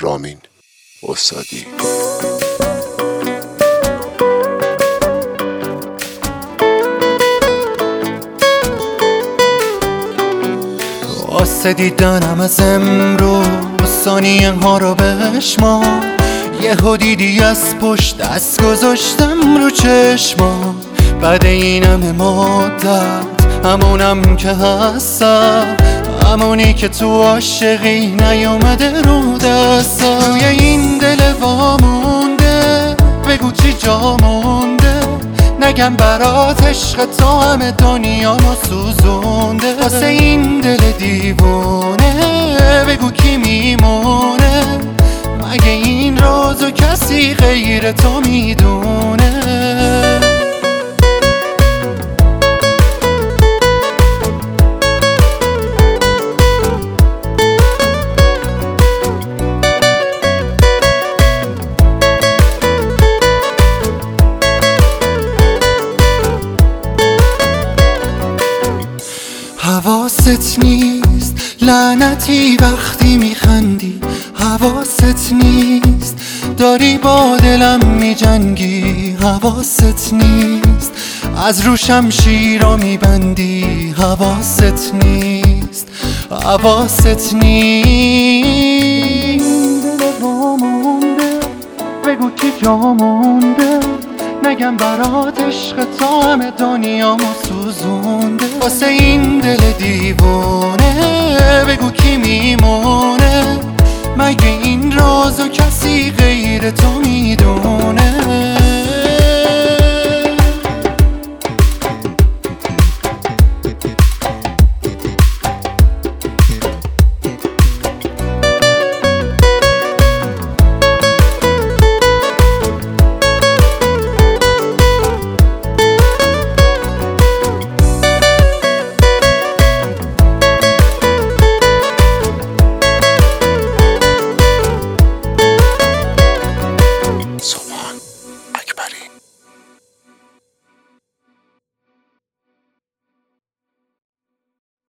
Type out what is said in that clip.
رامین استادی. واسه دیدنم از امروز ثانیه ها رو بشمار، یهو دیدی از پشت دست گذاشتم رو چشما. بعد این همه مدت همونم که هستم، همونی که تو عاشقی نیومده رو دستم. توی این دل وامونده بگو چی جا مونده، نگم برات عشق تو همه دنیامو سوزونده. واسه این دل دیوونه بگو کی میمونه، مگه این رازو کسی غیر تو میدونه. حواست نیست لعنتی وقتی میخندی، حواست نیست داری با دلم میجنگی، حواست نیست از رو شمشیرا میبندی، حواست نیست، حواست نیست. دل وامونده بگو کی جا مونده، نگم برات عشق تو همه دنیامو سوزونده. واسه این دل دیوونه بگو کی میمونه، مگه این رازو کسی غیر تو میدونه.